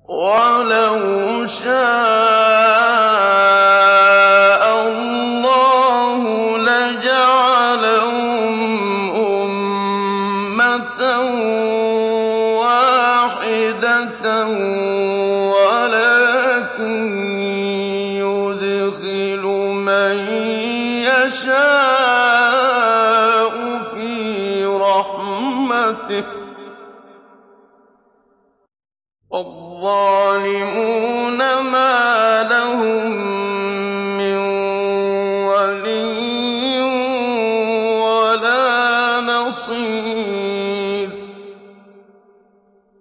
وَلَوْ شَاءَ اللَّهُ لَجَعَلَهُمْ أُمَّةً وَاحِدَةً وَلَٰكِن يُدْخِلُ مَن يَشَاءُ فِي رَحْمَتِهِ ۚ وَالظَّالِمُونَ مَا لَهُم